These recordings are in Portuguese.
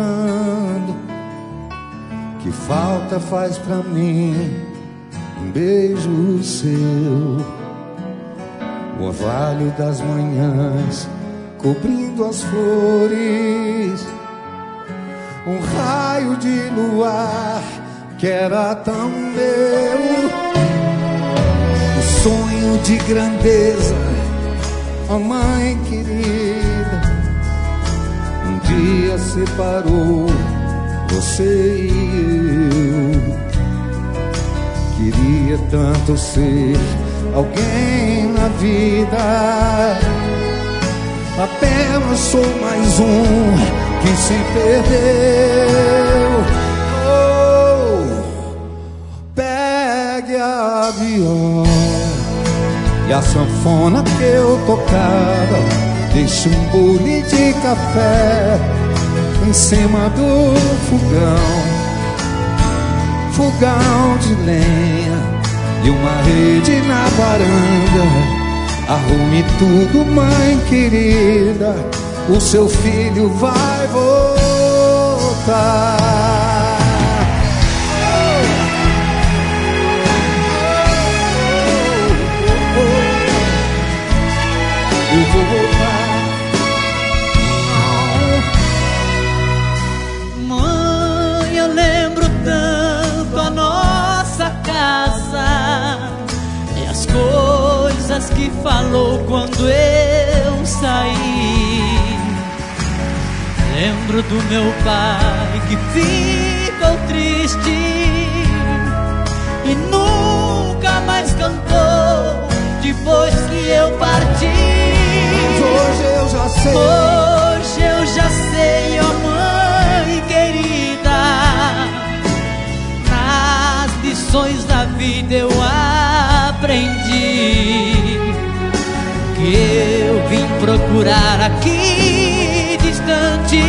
chorando. Que falta faz pra mim um beijo seu, o orvalho das manhãs cobrindo as flores, um raio de luar que era tão meu, o sonho de grandeza, mamãe querida, um dia separou você e eu. Queria tanto ser alguém na vida, apenas sou mais um que se perdeu. Oh, pegue a viola e a sanfona que eu tocava, deixe um bule de café em cima do fogão, fogão de lenha e uma rede na varanda. Arrume tudo, mãe querida, o seu filho vai voltar. Eu vou voltar. Mãe, eu lembro tanto a nossa casa e as coisas que falou quando eu saí. Lembro do meu pai que ficou triste e nunca mais cantou depois que eu parti. Hoje eu já sei, hoje eu já sei, ó mãe querida, nas lições da vida eu aprendi que eu vim procurar aqui distante.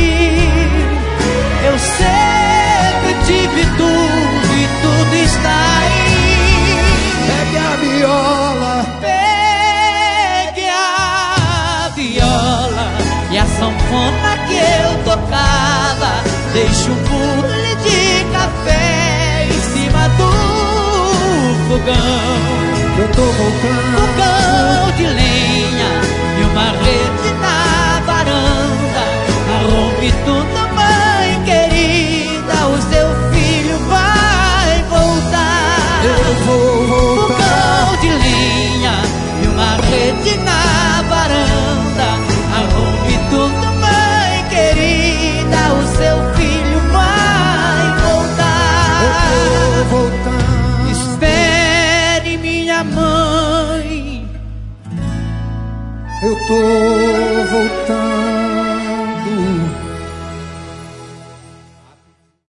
Eu sempre tive tudo e tudo está aí. pegue a viola, Pegue a viola e a sanfona que eu tocava, deixe um bule de café em cima do fogão. eu tô voltando. Fogão de lenha e uma rede na varanda. Arrume tudo, mãe querida, o seu filho vai voltar. Eu vou voltar. Fogão de lenha e uma rede na varanda. Arrume tudo, mãe querida, o seu filho vai voltar. Eu vou voltar. Espere, minha mãe. Eu tô voltando.